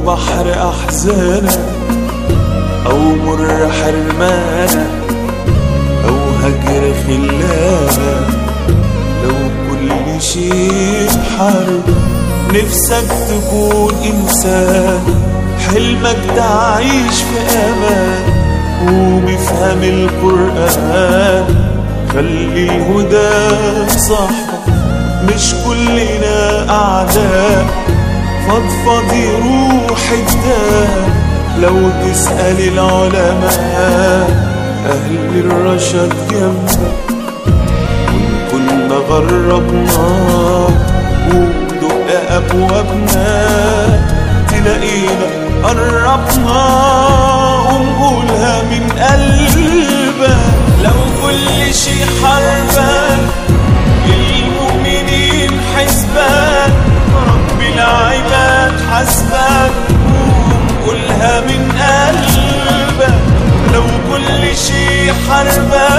بحر أحزانك أو مر حرمانك أو هجر خلانك، لو كل شيء حرب نفسك تكون إنسان، حلمك تعيش في أمان وبفهم القرآن. خلي الهدى صاحبك مش كلنا أعداء، فضفض يروح الداء لو تسأل العلماء. أهل الرشد جنبك وإن كنا غربنا ودق أبوابنا تلاقينا قربنا ونقولها من قلبك. لو كل شي حربك المؤمنين حسبك، رب العباد حسبك ونقولها من قلبك. لو كل شي حربك